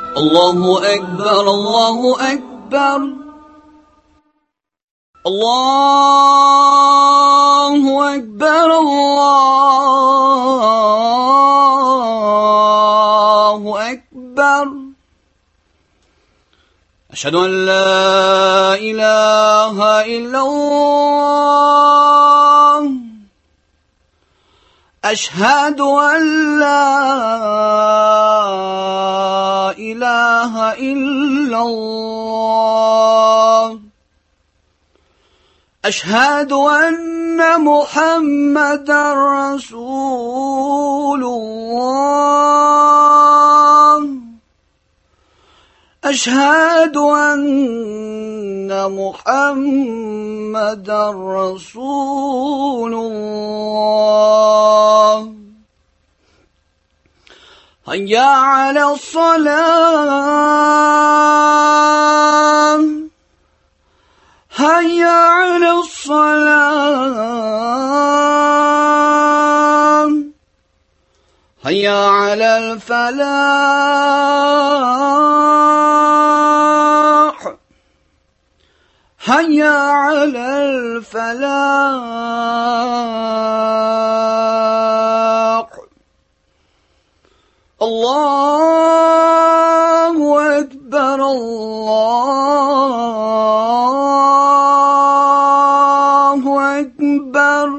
الله أكبر الله أكبر الله أكبر الله أكبر أشهد أن لا إله إلا الله أشهد أن لا إله إلا الله أشهد أن محمدا رسول الله أشهد أن محمدا رسول الله هيا على الصلاة هيا على الصلاة هيا على الفلاح هيا على الفلاح الله أكبر الله أكبر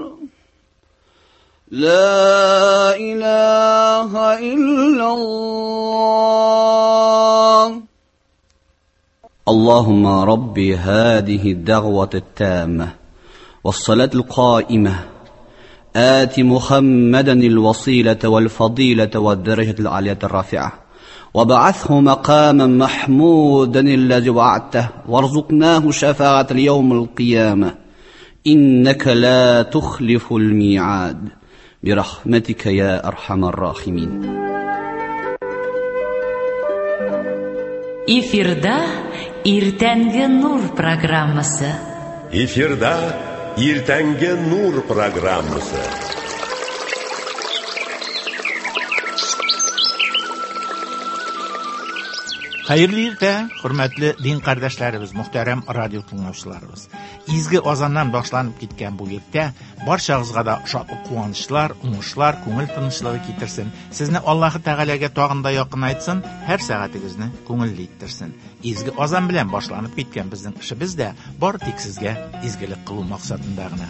لا إله إلا الله اللهم رب هذه الدعوة التامة والصلاة القائمة آت محمدا الوصيلة والفضيلة والدرجة العالية الرافعة وبعثه مقاما محمودا الذي وعدته وارزقناه شفاعة اليوم القيامة إنك لا تخلف الميعاد برحمتك يا أرحم الراحمين. Эфирда Иртәнге нур программасы. Эфирда Иртәнге нур программасы. Hayırlı irtə, hörmətli din qardaşlarımız, muhterem radyo dinləyicilərimiz. İzgi azandan başlanıb gitken bu irtə barşağızğa da şadlıq, quvonchlar, uңushlar, ko'ngil tinchlig'i keltirsin. Sizni Alloh Taolaga tog'inda yaqin aytsin, har soatingizni ko'ngilli ettirsin. İzgi azan bilan boshlanib ketgan bizning ishimizda bor tek sizga izgilik qilib maqsadindagina.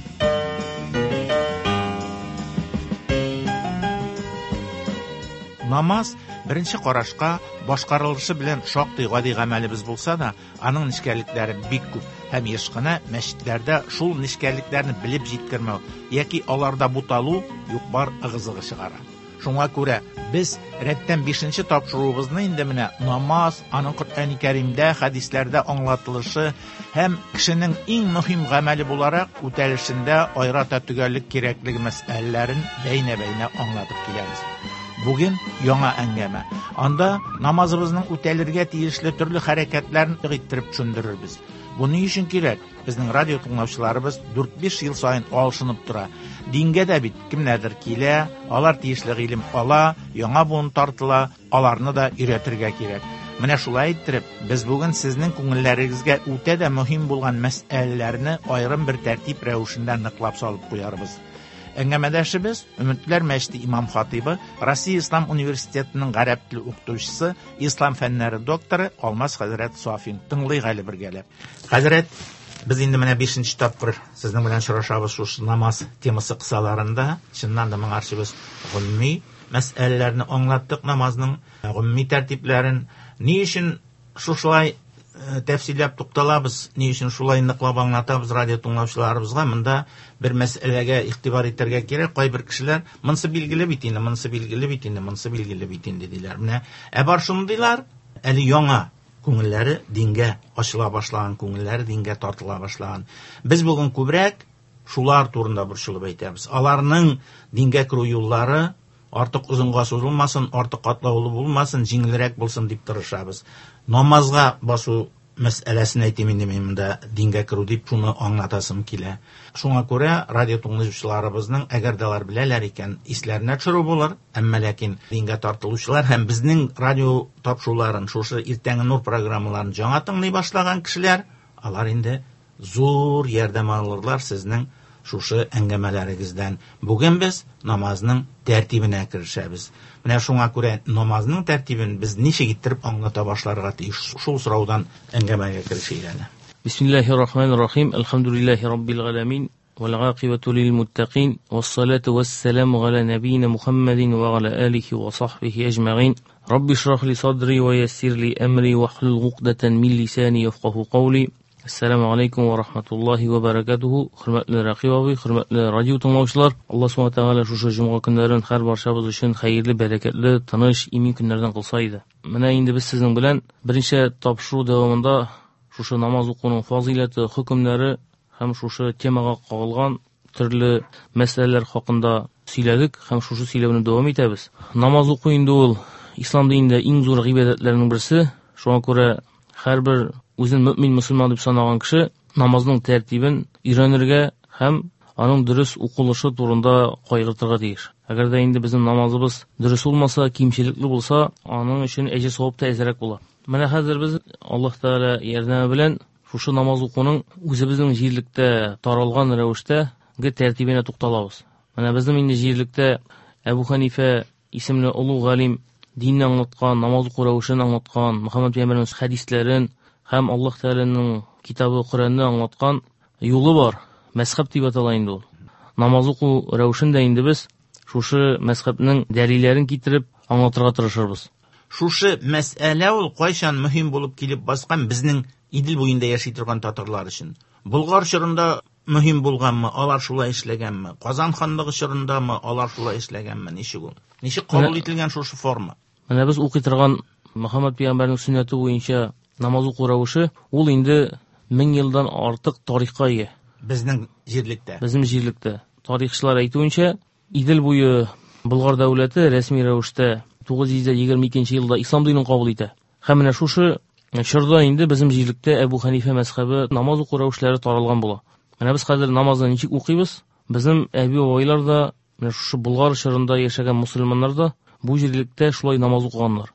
Namaz birinchi qarashqa boshqarilishi bilan shoqti g'odiy amalimiz bo'lsa da, aning nishkalliklari bek ko'p. Ham yeshqina masjidlarda shul nishkalliklarni bilib yetkirmoq yoki ularda butalu yo'q bor ig'izig'i chiqara. Shunga ko'ra biz ratdan 5-topshiruvimizni endi mana namoz, aning Qur'oni Karimda, hadislarda anglatilishi ham kishining eng muhim amali bo'laraq o'talishida ayrata tugallik kerakligi masalalarini bayna-bayna anglatib kelamiz. Bugün yana əngəmə. Anda namazımızın ötəlirgə deyilişli türlü hərəkətlərini ıqittirib düşündürürüz. Bunun için kerak, bizning radyo dinləyicilərimiz 4-5 yıl sayın alışınıb dura. Dinge de bit, kimlerdir kile, alar deyişli ilim ala, yana bunu tartıla, alarını da üretirge kerak. Менә шулай иттереп, biz bugün sizning ko'ngillariga o'ta da muhim bo'lgan masalalarni ayrim bir tartib ravishida niqlab solib qo'yarmiz. Әңгәмәдәшебез Ümitler Мәчете имам хатибы, Россия Ислам университетының гарәп теле укытучысы, ислам фәннәре докторы Алмаз хәзрәт Сафин тыңлый гали бергәләп. Хәзрәт, biz инде менә 5-нче тапкыр сезнең белән очрашабыз шушы намаз темасы кысаларында. Чыннан да моңарчыбыз гомми мәсьәләләрне аңлаттык, намазның гомми тәртипләрен. Ни өчен шушылай тәфсилләп тукталабыз, ни өчен шулай ныклап аңлатабыз радио тыңлаучыларыбызга? Монда bir мәсьәләгә игътибар итәргә кирәк. Кайбер кешеләр монсы билгеле бит инде, монсы билгеле бит инде, монсы билгеле бит инде диләр. Менә бар шундыйлар, әле яңа күңелләре дингә ачыла башлаган, күңелләре дингә тартыла башлаган. Без бүген күбрәк шулар турында борчылып әйтәбез. Аларның дингә керү юллары артык узынга сузылмасын, артык катлаулы булмасын, җиңелрәк булсын дип тырышабыз. Намазга басу мәсьәләсен әйтим инде мин монда дингә керү дип шуны аңлатасым килә. Шуңа күрә радио тыңлаучыларыбызның әгәр дә беләләр икән исләренә төшерү булыр, әмма ләкин дингә тартылучылар һәм безнең радио тапшыруларын, шушы иртәнге нур программаларын жаңа тыңлый башлаган кешеләр, алар инде зур ярдәм алырлар сезнең шушы әңгәмәләрегездән. Бүген без намазның тәртибенә керешәбез. Менә шуңа күрә намазның тәртибен без ничек иттереп аңлата башларга тиеш? Шул сораудан әңгәмәгә керешик әле. Бисмиллахир-рахманир-рахим. Алхамдулиллахи раббил аламин. والعاقبة للمتقين والصلاة والسلام على نبينا محمد وعلى آله وصحبه أجمعين رب اشرح لي صدري ويسر لي أمري واحلل عقدة من لساني يفقهوا قولي Assalamu alaikum wa rahmatullahi wa barakatuhu. Hurmatli raqibobi, hurmatli radio tinglovchilar, Alloh subhanahu va taolo shu juma kunlarini har barchamiz uchun xayrli, barakatli, tinish, imin kunlardan qilsa edi. Mana endi biz sizning bilan birinchi topshiruv davomida shu namoz o'qining fazilati, hukmlari ham shu temaga qo'yilgan turli masalalar haqida siyladik, ham shu siylabni davom etamiz. Namoz o'qish endi ul islom dinida eng zo'r ibodatlarning birisi. Shunga ko'ra har bir o'zini mu'min musulmon deb sanagan kishi namozning tartibini o'rganirga ham uning durust o'qilishi to'g'risida qayg'urtirga tegish. Agarda endi bizning namozimiz durust bo'lmasa, kimchilikli bo'lsa, uning uchun ajr savob ta'zirak bo'lar. Mana hozir biz Alloh taolo yordami bilan shu namoz o'qining o'zi bizning yerlikda taralgan ravishda tartibini to'xtalamiz. Mana bizning endi yerlikda Abu Hanifa ismli ulug' alim dinni anlatgan, namoz o'qish ravishini anlatgan, Muhammad payg'ambarimiz hadislarini ham Alloh taolaning kitobi Qur'onni anlatgan yo'li bor. Mazhab deb atalaydi u. Namoz o'qish ravishida endi biz shu mazhabning dalillarini keltirib anlatырга тырышабыз. Шушы мәсьәлә ул кайчан мөһим булып килеп баскан безнең Идел буенда яши торган татарлар өчен. Болгар чорында мөһим булганмы, алар шулай эшләгәнме? Казан ханлыгы чорындамы, алар шулай эшләгәнме? Ничек ул? Ничек кабул ителгән шушы форма? Менә без укый торган Мөхәммәд пәйгамбәрнең сөннәте буенча намаз уку рәвеше ул инде 1000 елдан артык тарихка ия. Безнең җирлектә. Тарихчылар әйтүенчә, Идел буе Болгар дәүләте рәсми рәвештә 922 елда ислам динен кабул итә. Һәм менә шушы чорда инде безнең җирлектә Әбу Ханифа мәзһәбе намаз уку рәвешләре таралган була. Менә без хәзер намазны ничек укыйбыз? Безнең әби-бабайлар да менә шушы Болгар чорында яшәгән мусульманнар да бу җирлектә шулай намаз укыганнар.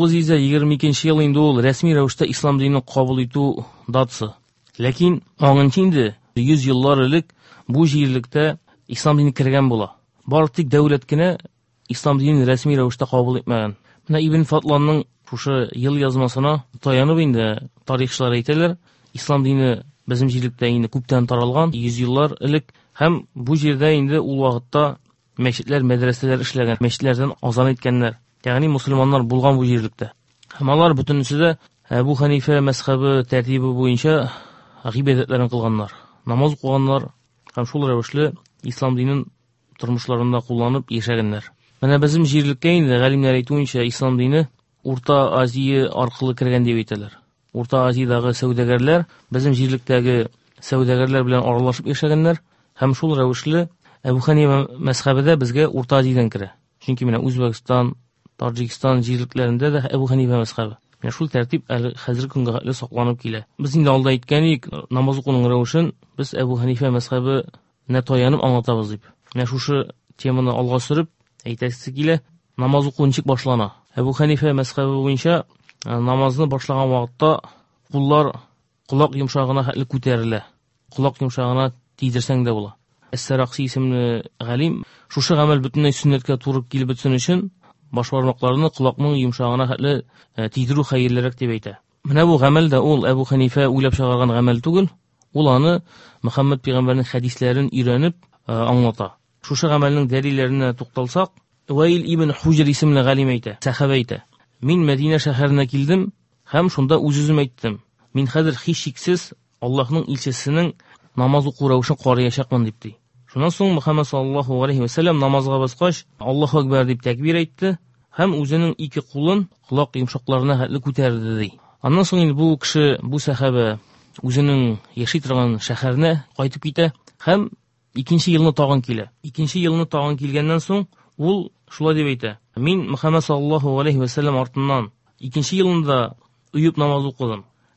922 ел инде ул рәсми рәвештә ислам динен кабул итү датасы. Ләкин аңынча инде 100 еллар элек бу җирлектә ислам дине кергән була. Бары тик дәүләт кенә ислам динен рәсми рәвештә кабул итмәгән. Менә Ибн Фатланның шушы ел язмасына таянып инде тарихчылар әйтәләр, ислам дине безнең җирлектә инде күптән таралган, 100 еллар элек, һәм бу җирдә инде ул вакытта мәчетләр, мәдрәсәләр эшләгән, мәчетләрдән азан иткәннәр. Ягъни мусульманнар булган бу җирлектә. Һәм алар бөтенесе дә Әбу Ханифа мәзһәбе тәртибе буенча гыйбадәтләрен кылганнар. Намаз укыганнар һәм шул рәвешле ислам динен тормышларында кулланып яшәгәннәр. Менә безнең җирлеккә инде галимнәр әйтүенчә ислам дине Урта Азия аркылы кергән дип әйтәләр. Урта Азиядагы сәүдәгәрләр безнең җирлектәге сәүдәгәрләр белән аралашып яшәгәннәр һәм шул рәвешле Әбу Ханифа мәзһәбе безгә Урта Азиядан керә. Чөнки менә Үзбәкстан, Таҗикстан җирлекләрендә дә Әбу Ханифа мәзһәбе. Менә шул тәртип хәзер көнгә хәтле сакланып килә. Без инде алда әйткәнек, намаз укуның рәвешен без Әбу Ханифа мәзһәбенә таянып аңлатабыз дип. Менә шушы теманы алга сөреп әйтәсе килә, намаз уку ничек башлана. Әбу Ханифа мәзһәбе буенча намазны башлаган вакытта куллар кулак йомшагына хәтле күтәрелә. Кулак йомшагына тидерсәң дә була. Әс-Саракси исемле галим шушы гамәл бөтенләй сөннәткә туры килеп бетсен өчен баш бармакларны кулакның йомшагына хәтле тидерү хәерлерәк дип әйтә. Менә бу гамәл дә ул Әбу Ханифа уйлап чыгарган гамәл түгел. Ул аны Мөхәммәд пәйгамбәрнең хәдисләрен өйрәнеп аңлата. Шушы гамәлнең дәлилләренә тукталсак, Ваил ибн Хуҗр исемле галим әйтә, сахаба әйтә: "Мин Мәдинә шәһәренә килдем һәм шунда үз-үзем әйттем: Мин хәзер һичшиксез Аллаһның илчесенең намаз уку рәвешен карыячакмын" дип ди. Шуннан соң Мөхәммәд саллаллаһу алейхи ва саллям намазга баскач, Аллаһу акбар дип тәкбир әйтте һәм үзенең ике кулын кулак йомшакларына хәтле күтәрде ди. Аннан соң инде бу кеше, бу сахаба үзенең яши торган шәһәренә кайтып китә һәм икенче елны тагын килә. Икенче елны тагын килгәннән соң ул шулай дип әйтә: "Мин Мөхәммәд саллаллаһу алейхи ва саллям артыннан икенче елында уеп намаз укыдым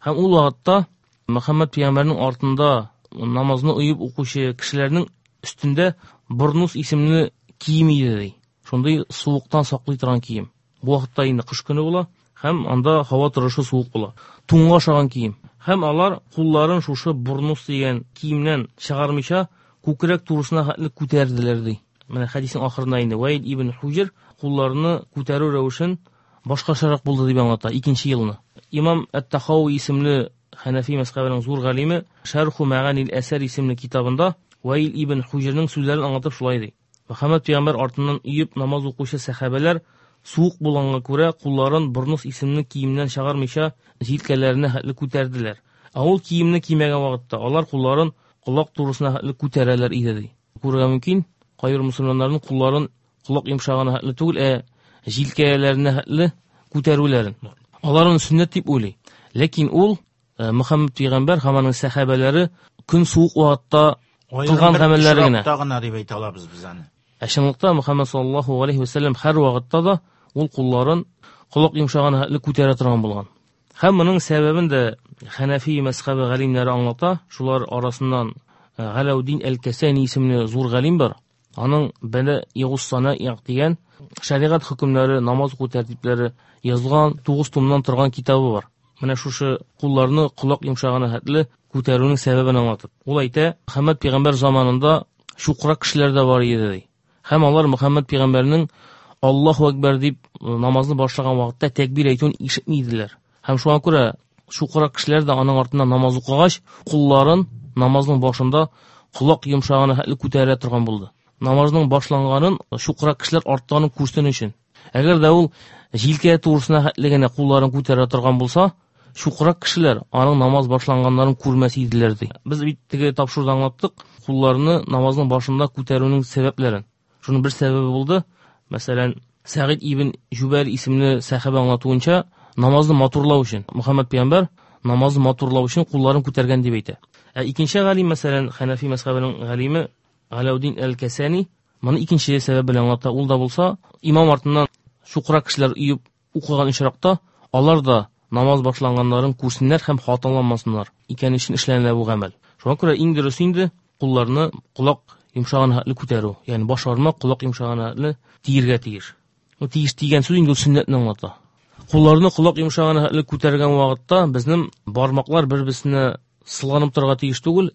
Һәм ул вакытта Мөхәммәд пәйгамбәрнең артында намазны уеп укучы кешеләрнең өстендә бурнус исемле кием иде ди. Шундый суыктан саклый торган кием. Бу вакытта инде кыш көне була һәм анда һава торышы суык була. Туңга ошаган кием. Һәм алар кулларын шушы бурнус дигән киемнән чыгармыйча күкрәк турысына хәтле күтәрделәр ди. Менә хадисның ахырында инде Ваид ибн Хуҗр кулларны күтәрү рәвешен башкачарак булды дип аңлата, икенче елны. Имам Ат-Тахави исемле Ханафи мәзһәбенең зур галиме Шарху Мәганил Асар исемле китабында Ваид ибн Хуҗрның сүзләрен аңлатып шулай ди. Мөхәммәд пәйгамбер артыннан уеп намаз укучы сахабалар суык булганга күрә кулларын бурнус исемле киемнән чыгармыйча җилкәләренә хәтле күтәрделәр. Ул киемне кимәгән вакытта алар кулларын колак турысына хәтле күтәрәләр иде ди. Күрергә мөмкин, кайбер мусламнарның кулларын колак йомшагына хәтле түгел, җилкәләренә хәтле күтәрүләрен. Аларның сөннәт дип уйлый. Ләкин ул Мөхәммәд пәйгамбер һәм аның сахабалары көн суык вакытта кылган гамәлләре генә. Тагына дип әйтә алабыз без аны. Шунлыкта Мөхәммәд саллаллаһу алейхи ва саллям һәр вакытта да ул кулларын колак йомшагына хәтле күтәрә торган булган. Һәм моның сәбәбен дә Ханафи мәзһәбе галимнәре аңлата. Шулар арасыннан Галаудин әл-Касани исемле зур галим бар. Аның Бәлә Ягуссана дигән шариғат хөкемнәре, намаз уку тәртипләре язылган 9 томнан торган китабы бар. Менә шушы кулларны колак йомшагына хәтле күтәрүнең сәбәбен аңлатып. Ул әйтә, Мөхәммәд пәйгамбер заманында шукрак кешеләр дә бар иде ди. Һәм алар Мөхәммәд пәйгамбәрнең Аллаһу акбар дип намазны башлаган вакытта тәкбир әйтүен ишетмиделәр. Һәм шуңа күрә шукрак кешеләр дә аның артыннан намаз укыгач, кулларын намазның башында колак йомшагына хәтле күтәрә торган булды. Намазның башланганын шукрак кешеләр арттан күрсен өчен. Әгәр дә ул җилкә турысына хәтле генә кулларын күтәрә торган булса, шукрак кешеләр аның намаз башланганнарын күрмәс иделәр ди. Без бит теге тапшыруда аңлаттык, кулларны намазның башында күтәрүнең сәбәпләрен. Шуның бер сәбәбе булды. Мәсәлән, Сәгид ибн Җүбәр исемле сахаба аңлатуынча, намазны матурлау өчен Мөхәммәд пәйгамбер намазны матурлау өчен кулларын күтәргән дип әйтә. Икенче галим, мәсәлән, Ханафи мәзһәбенең галиме Галаудин әл-Касани моны икенче сәбәп белән аңлата. Ул да булса, имам артыннан шукрак кешеләр уеп укыган очракта алар да намаз башланганнарын күрсеннәр һәм хаталанмасыннар икән өчен эшләнелә бу гамәл. Шуңа күрә иң дөрес инде кулларны колак йомшагына хәтле күтәрү, ягъни баш бармак колак йомшагына хәтле тиергә тиеш. Ул тиеш дигән сүз инде сөннәтне аңлата. Кулларны колак йомшагына хәтле күтәргән вакытта безнең бармаклар бер-берсенә сылганып торырга тиеш түгел,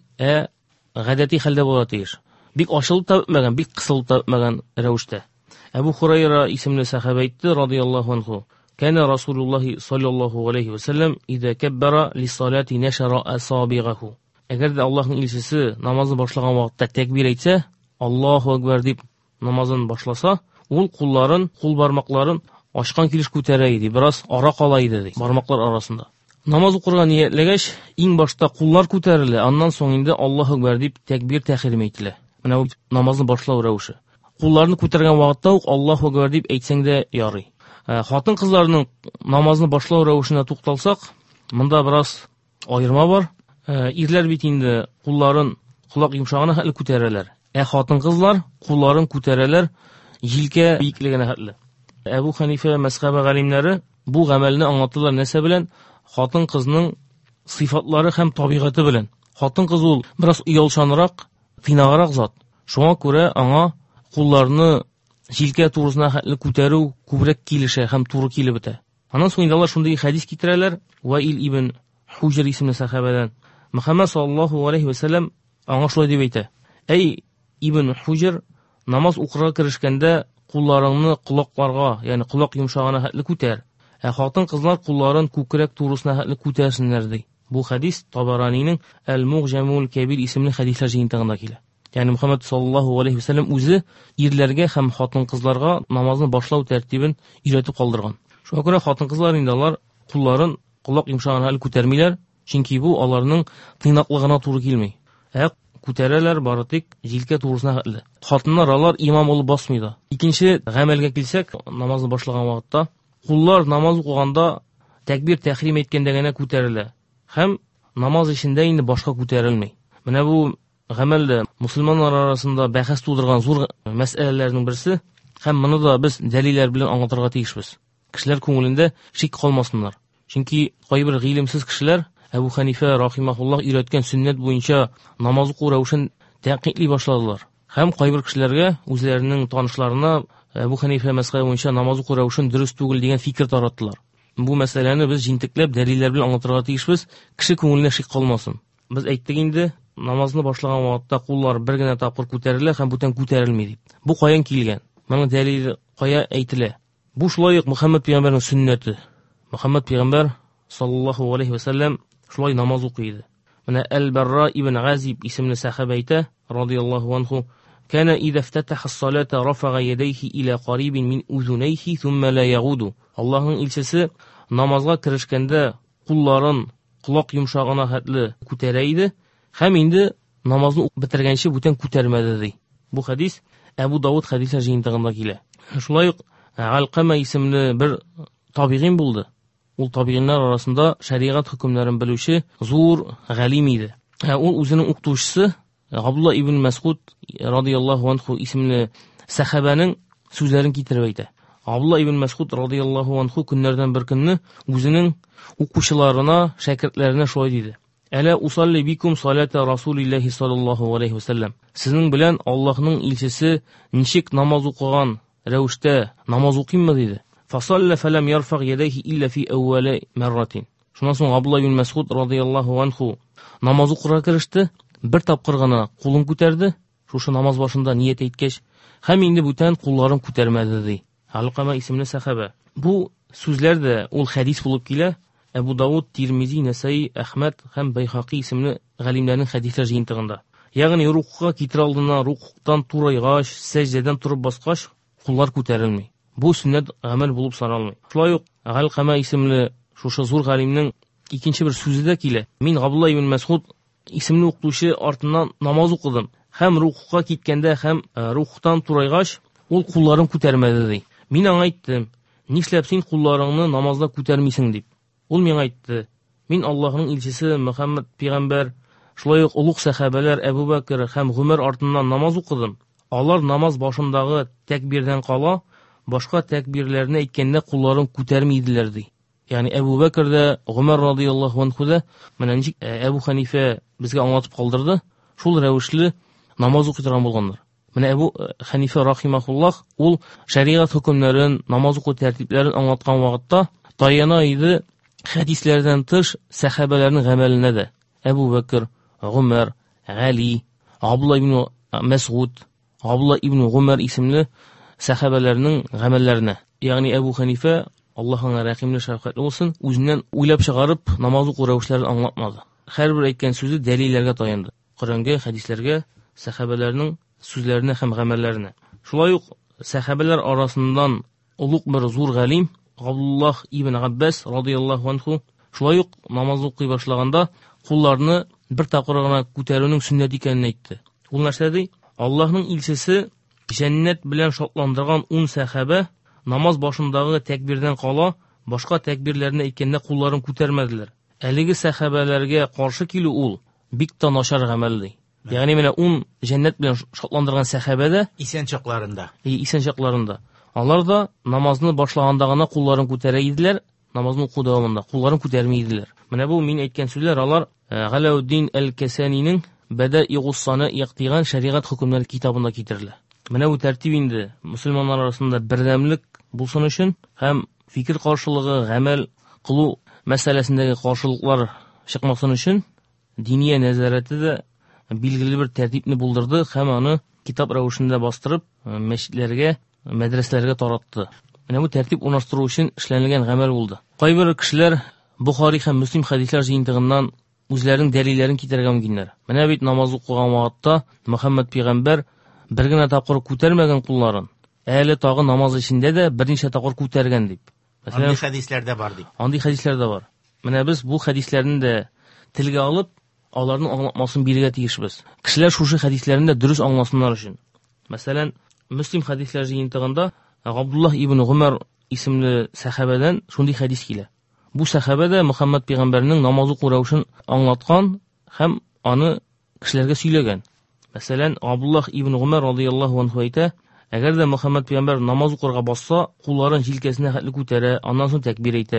гадәти хәлдә була тиеш. Бик ачылып та үтмәгән, бик кысылып та үтмәгән рәвештә. Әбу Хурайра исемле сахаба әйтте, радиллаһу анһу: "Кана Расулуллаһи саллаллаһу алейхи ва саллям идә каббара лис-салати нашара асабигаху." Әгәр дә Аллаһның илчесе намазны башлаган вакытта тәкбир әйтсә, Аллаһу акбар дип намазын башласа, ул кулларын, кул бармакларын ачкан килеш күтәрә иде, бераз ара кала иде ди, бармаклар арасында. Намаз укырга ниятләгәч, иң башта куллар күтәрелә, аннан соң инде Аллаһу акбар дип тәкбир тәхрим әйтелә. Менә ул намазны башлау рәвеше. Кулларны күтәргән вакытта ук Аллаһу акбар дип әйтсәң дә ярый. Хатын кызларның намазны башлау рәвешенә тукталсак, монда бераз аерма бар. Ирләр бит инде кулларын колак йомшагына хәтле күтәрәләр. Хатын кызлар кулларын күтәрәләр җилкә биеклегенә хәтле. Әбу Ханифа мәзһәбе галимнәре бу гамәлне аңлаталар нәрсә белән? Хатын кызның сыйфатлары һәм табигаты белән. Хатын кыз ул бераз уялшанрак, тыйнаграк зат. Шуңа күрә аңа кулларны җилкә турысына хәтле күтәрү күбрәк килешә һәм туры килеп бетә. Аннан соң инде алар шундый хадис китерәләр. Ваил ибн Хуҗр исемле сахабадан Мөхәммәд саллаллаһу алейхи ва саллям аңа шулай дип әйтә: "Әй ибн Хуҗр, намаз укырга керешкәндә кулларыңны колакларга, ягъни колак йомшагына хәтле күтәр. Хатын кызлар кулларын күкрәк турысына хәтле күтәрсеннәр" ди. Бу хадис Табаранинең Әл-Муғҗамул Кабир исемле хадислар җыентыгында килә. Ягъни Мөхәммәд саллаллаһу алейхи ва саллям үзе ирләргә һәм хатын кызларга намазны башлау тәртибен өйрәтеп калдырган. Шуңа күрә хатын кызлар инде алар кулларын колак йомшагына хәтле күтәрмиләр, чөнки бу аларның тыйнаклыгына туры килми. Күтәрәләр бары тик җилкә турысына хәтле. Хатыннар алар имам булып басмый да. Икенче гамәлгә килсәк, намазны башлаган вакытта куллар намаз укыганда тәкбир тәхрим әйткәндә генә күтәрелә һәм намаз эчендә инде башка күтәрелми. Менә бу гамәлдә мусламаннар арасында бәхәс тудырган зур мәсьәләләрнең берсе, һәм моны да без дәлилләр белән аңлатырга тиешбез. Кешеләр күңелендә шик калмасыннар. Чөнки кайбер гыйлемсез кешеләр Әбу Ханифа рахимахуллах өйрәткән сөннәт буенча намаз уку рәвешен тәнкыйтьли башладылар. Һәм кайбер кешеләргә, үзләренең танышларына Әбу Ханифа мәсьәләсе буенча намаз уку рәвешен дөрес түгел дигән фикер тараттылар. Бу мәсьәләне без җинтекләп, дәлилләр белән аңлатырга тиешбез, кеше күңеленә шик калмасын. Без әйттек инде, намазны башлаган вакытта куллар бер генә тапкыр күтәрелә һәм бүтән күтәрелми дип. Бу каян килгән? Моның дәлиле кая әйтелә? Бу шулай ук Мөхәммәд пәйгамбәрнең сөннәте. Мөхәммәд пәйгамбәр саллаллаһу алейхи ва саллям шулай намаз укыйды. Менә Әл-Барра ибн Газиб исемле сахаба әйтә, радиллаһу анху, كان إذا افتتح الصلاة رفع يديه إلى قريب من أذنيه ثم لا يعود. Аллаһның илчесе намазга кирешкәндә кулларын колак йомшагына хәтле күтәрә иде, һәм инде намазны бетергәнче бүтән күтәрмәде ди. Бу хадис Әбу Дауд хадислар җыентыгында килә. Шулай ук Алкама исемле бер табигин булды. Ул табигиннар арасында шариғат хөкемнәрен белүче зур галим иде. Ул үзенең укытучысы Абдулла ибн Мәсгуд радиллаһу анху исемле сахабаның сүзләрен китереп әйтә. Абдулла ибн Мәсгуд радиллаһу анху көннәрдән бер көнне үзенең укучыларына, шәкертләренә шулай диде: "Әлә усалли бикум салата Расулиллаһи саллаллаһу алейхи ва саллям." Сезнең белән Аллаһның илчесе ничек намаз укыган рәвештә намаз укыйммы диде. Фасалла фалам ярфаг ядайхи илля фи әввали марратин. Шуннан соң Абдулла ибн Мәсгуд радиллаһу анху намаз укырга киреште. Бер тапкыр гына кулын күтәрде, шушы намаз башында ният әйткәч, һәм инде бүтән кулларын күтәрмәде ди. Алкама исемле сахаба. Бу сүзләр дә ул хадис булып килә. Әбу Дауд, Тирмизи, Насаи, Әхмәд һәм Байхақи исемле галимнәрнең хадислар җыентыгында. Ягъни рукуга китер алдына рукуктан турайгач, сәҗдәдән турып баскач, куллар күтәрелми. Бу сөннәт гамәл булып саналмый. Шулай ук Алкама исемле шушы зур галимнең икенче бер сүзе дә килә. Мин Абдулла ибн Мәсгуд исемле укытучы артыннан намаз укыдым. Һәм рукуга киткәндә һәм рукуктан турайгач, ул кулларын күтәрмәде ди. Мин аңа әйттем: "Нишләп син кулларыңны намазда күтәрмисең?" дип. Ул миңа әйтте: "Мин Аллаһның илчесе Мөхәммәд пәйгамбәр, шулай ук улуг сахабалар Әбу Бәкр һәм Гомәр артыннан намаз укыдым. Алар намаз башындагы тәкбирдән кала, башка тәкбирләрне әйткәндә кулларын күтәрмиделәр" ди. Ягъни Әбу Бәкр дә, Гомәр радиллаһу анху да менә ничек Әбу Ханифа безгә аңлатып калдырды, шул рәвешле намаз укый торган булганнар. Менә Әбу Ханифа рахимахуллах ул шариғат хөкемнәрен, намаз уку тәртипләрен аңлаткан вакытта таяна иде хадисләрдән тыш сахабаларның гамәленә дә. Әбу Бәкр, Гомәр, Гали, Абдулла ибн Мәсгуд, Абдулла ибн Гомәр исемле сахабаларның гамәлләренә. Ягъни Әбу Ханифа, Аллаһның рәхимле шәфкатьле булсын, үзеннән уйлап чыгарып намаз уку рәвешләрен аңлатмады. Һәрбер әйткән сүзе дәлилләргә таянды. Коръәнгә, хадисләргә, сахабаларның сүзләренә һәм гамәлләренә. Шулай ук сахабалар арасыннан улуг бер зур галим Абдуллаһ ибн Аббас радиллаһу анху шулай ук намаз укый башлаганда кулларны бер тапкыр гына күтәрүнең сөннәт икәнен әйтте. Ул нәрсә ди? Аллаһның илчесе җәннәт белән шатландырган 10 сахаба намаз башындагы тәкбирдән кала, башка тәкбирләрне әйткәндә кулларын күтәрмәделәр. Әлеге сахабаларга каршы килү ул бик та начар гамәл ди. Ягъни менә 10 җәннәт белән шатландырган сахабада исән чакларында. Алар да намазны башлаганда гына кулларын күтәрә иделәр, намазны уку дәвамында кулларын күтәрми иделәр. Менә бу мин әйткән сүзләр алар Галауддин әл-Касанинең Бәдә-и-Гуссаны яктыган шариғат хөкемнәре китабында китерелә. Менә бу тәртип инде мөселманнар арасында бердәмлек булсын өчен һәм фикер каршылыгы, гамәл кылу мәсьәләсендәге каршылыклар чыкмасын өчен диния нәзарәте дә билгеле бер тәртипне булдырды һәм аны китап рәвешендә бастырып мәчетләргә, мәдрәсәләргә таратты. Менә бу тәртип урнаштыру өчен эшләнелгән гамәл булды. Кайбер кешеләр Бухари һәм Муслим хадислар җыентыгыннан үзләренең дәлилләрен китәргә мөмкиннәр. Менә бит намаз укыган вакытта Мөхәммәд пәйгамбәр бер генә тапкыр күтәрмәгән кулларын, әле тагы намаз эчендә дә берничә тапкыр күтәргән дип. Андый хадисләрдә бар дип. Андый хадисләрдә бар. Менә без бу хадисләрне дә телгә алып, аларның аңлатмасын бирергә тиешбез. Кешеләр шушы хадисләрне дөрес аңласыннар өчен. Мәсәлән, Муслим хадислар җыентыгында Абдуллаһ ибн Гомәр исемле сахабадан шундый хадис килә. Бу сахаба да Мөхәммәд пәйгамбәрнең намаз уку рәвешен аңлаткан һәм аны кешеләргә сөйләгән. Мәсәлән, Абдуллаһ ибн Гомәр радиллаһу анху әйтә: "Әгәр дә Мөхәммәд пәйгамбәр намаз укырга басса, кулларын җилкәсенә хәтле күтәрә, аннан соң тәкбир әйтә.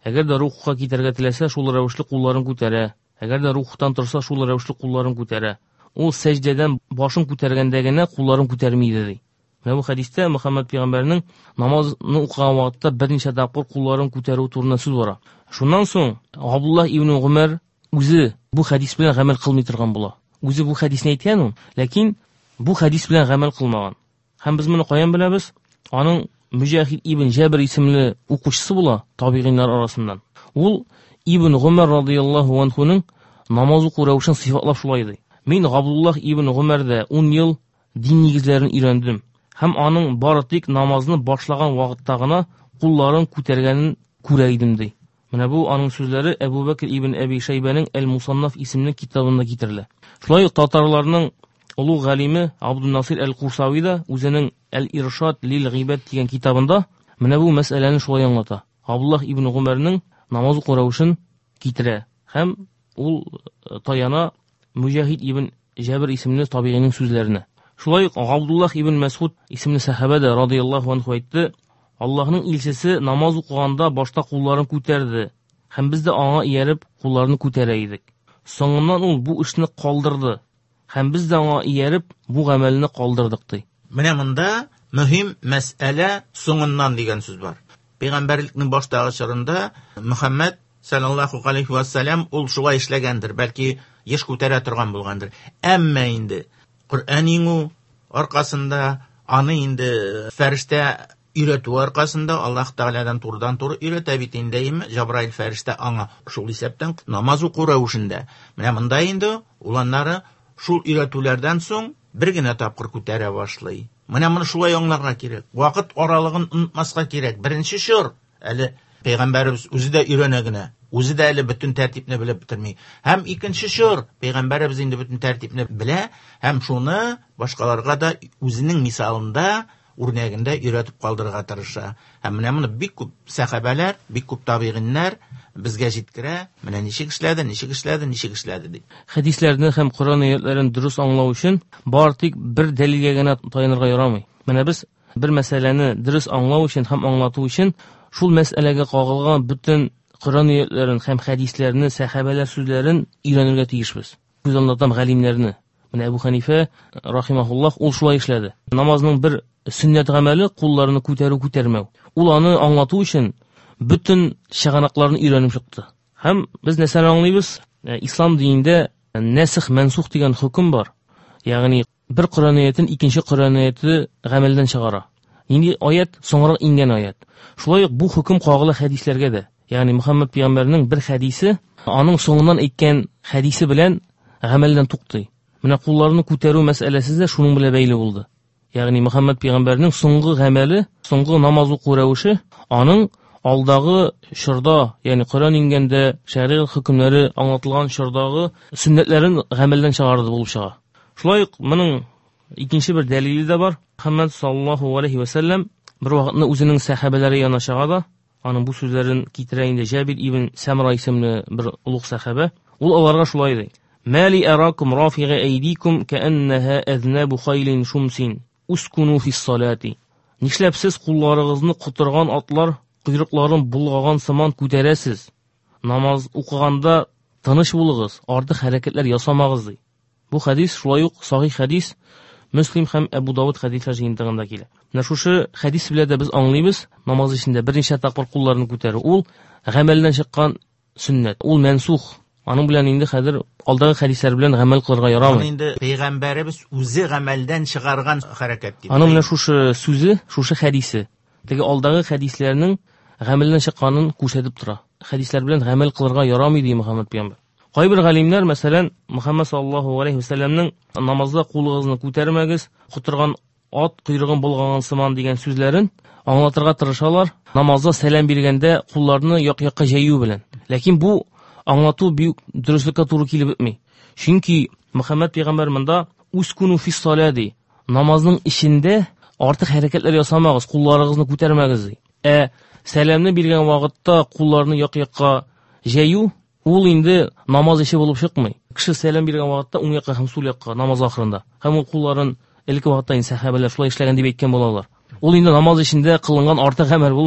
Әгәр дә рухка китәргә теләсә, шул рәвешле кулларын күтәрә. Әгәр дә рухтан торса, шул рәвешле кулларын күтәрә. Ул сәҗдәдән башын күтәргәндә генә кулларын күтәрмиде ди. Менә бу хәдистә Мөхәммәд пәйгамбәрнең намазны укыган вакытта берничә тапкыр кулларын күтәрү турында сүз бара. Шуннан соң Абдуллах ибн Умар үзе бу хәдис белән гамәл кылмый торган була. Үзе бу хәдисне әйткән ул, ләкин бу хәдис белән гамәл кылмаган. Һәм без моны каян беләбез? Аның Мөҗахид ибн Җабр исемле укучысы була табигиннар арасыннан. Ул Ибн Умар радиллаһу анһуның намаз уку рәвешен сыйфатлап шулай ди. Мин Абдуллах ибн Умарда 10 ел дин нигезләрен өйрәндем. Һәм аның бары тик намазны башлаган вакытта гына кулларын күтәргәнен күрә идем ди. Менә бу аның сүзләре Әбу Бәкр ибн Әби Шәйбәнең Әл-Мусаннаф исемле китабында китерелә. Шулай ук татарларның улуг галиме Абдун-Насир Әл-Курсави да үзенең Әл-Иршад лил-Гибат дигән китабында менә бу мәсьәләне шулай аңлата. Абдуллах ибн Умарның намаз уку рәвешен китерә һәм ул таяна Мөҗахид ибн Җабр исемле табигинең сүзләренә. Шулай ук Абдуллах ибн Мәсгуд исемле сахаба да радиллаһу анһу әйтте: Аллаһның илчесе намаз укыганда башта кулларын күтәрде һәм без дә аңа ияреп кулларны күтәрә идек. Соңыннан ул бу эшне калдырды һәм без дә аңа ияреп бу гамәлне калдырдык ди. Менә монда мөһим мәсьәлә соңыннан дигән сүз бар. Пәйгамбәрлекнең баштагы чорында Мөхәммәд саллаллаһу алейхи ва саллям ул шулай эшләгәндер, бәлки еш күтәрә торган булгандыр. Әмма инде Коръән иңү аркасында, аны инде фәрештә өйрәтү аркасында Аллаһ Тәгаләдән турыдан-туры өйрәтә бит инде Җабраил фәрештә аңа шул исәптән намаз уку рәвешендә. Менә монда инде уланнары шул өйрәтүләрдән соң бер генә тапкыр күтәрә башлый. Менә моны шулай аңларга кирәк. Вакыт аралыгын онытмаска кирәк. Беренче чор әле Пәйгамбәрбез үзе дә өйрәнә генә. Үзе дә әле бөтен тәртипне белеп бетерми. Һәм икенче чор Пәйгамбәрбез инде бөтен тәртипне белә һәм шуны башкаларга да үзенең мисалында, үрнәгендә өйрәтеп калдырырга тырыша. Һәм менә моны бик күп сахабалар, бик күп табигиннар безгә җиткерә. Менә ничек эшләде ди. Хәдисләрне һәм Коръән аятларын дөрес аңлау өчен бар тик бер дәлилгә генә таянырга ярамый. Менә без бер мәсьәләне дөрес аңлау өчен һәм аңлату өчен шул мәсьәләгә кагылган бөтен Коръән аятларын һәм хәдисләрне, сахабалар сүзләрен өйрәнергә тиешбез. Күз аңлатам галимнәрне. Менә Әбу Ханифа рахимаһуллаһ ул шулай эшләде. Намазның бер сөннәт гамәле кулларны күтәрү-күтәрмәү. Ул аны аңлату өчен бөтен чыганакларны өйрәнеп чыкты. Һәм без нәрсәне аңлыйбыз? Ислам динендә насх-мансух дигән хөкем бар. Ягъни бер Коръән аятын икенче Коръән аяты гамәлдән чыгара. Инде аят соңрак ингән аят. Шулай ук бу хөкем кагыла хәдисләргә дә. Ягъни Мөхәммәд пәйгамбәрнең бер хәдисе аның соңыннан әйткән хәдисе белән гамәлдән туктый. Менә кулларны күтәрү мәсьәләсе дә шуның белән бәйле булды. Ягъни Мөхәммәд пәйгамбәрнең соңгы гамәле, соңгы намаз уку рәвеше аның алдагы чорда, ягъни Коръән ингәндә шәригать хөкемнәре аңлатылган чордагы сөннәтләрен гамәлдән чыгарды булып чыга. Шулай ук моның икенче бер дәлиле дә бар. Мөхәммәд саллаллаһу алейхи ва саллям бер вакытны үзенең сахабалары янына чыга да, аның бу сүзләрен китерә инде Җабир ибн Самра исемле бер улуг сахаба. Ул аларга шулай ди: "Мали аракум рафига айдикум кааннаха азнабу хайлин шумсин. Ускуну фис-салати." Нишләп сез кулларыгызны кутырган атлар койрыкларын булгаган сыман күтәрәсез? Намаз укыганда тыныч булыгыз, артык хәрәкәтләр ясамагыз ди. Бу хәдис шулай ук сахих хәдис, Муслим һәм Әбу Давуд хәдисләр җыентыгында килә. Менә шушы хәдис белән дә без аңлыйбыз, намаз эчендә берничә тапкыр кулларны күтәрү ул гамәлдән чыккан сөннәт, ул мансух. Аның белән инде хәзер алдагы хәдисләр белән гамәл кылырга ярамый. Инде Пәйгамбәрбез үзе гамәлдән чыгарган хәрәкәт дип. Аның менә шушы сүзе, шушы хәдисе, теге алдагы хәдисләрнең гамәлдән чыкканын күрсәтеп тора. Хәдисләр белән гамәл кылырга ярамый ди Мөхәммәд пәйгамбер. Кайбер галимнәр, мәсәлән, Мөхәммәд саллаллаһу алейхи ва саллямның намазда кулыгызны күтәрмәгез, кутырган ат койрыгын булган сыман дигән сүзләрен аңлатырга тырышалар. Намазда сәлам биргәндә кулларны як-якка җәю белән. Ләкин бу аңлату бик дөреслеккә туры килеп бетми. Чөнки Мөхәммәд пәйгамбер монда "Ускуну фис-салати", намазның ичендә артык хәрәкәтләр ясамагыз, кулларыгызны күтәрмәгез ди. Сәламны биргән вакытта кулларны як-якка җәю ул инде намаз ише булып чыкмый. Кеше сәлам биргән вакытта уң якка һәм сул якка намаз ахырында. Һәм ул кулларын элек вакытта инде сахабалар шулай эшләгән дип әйткән булалар. Ул инде намаз ичендә кылынган артык гамәл булмый.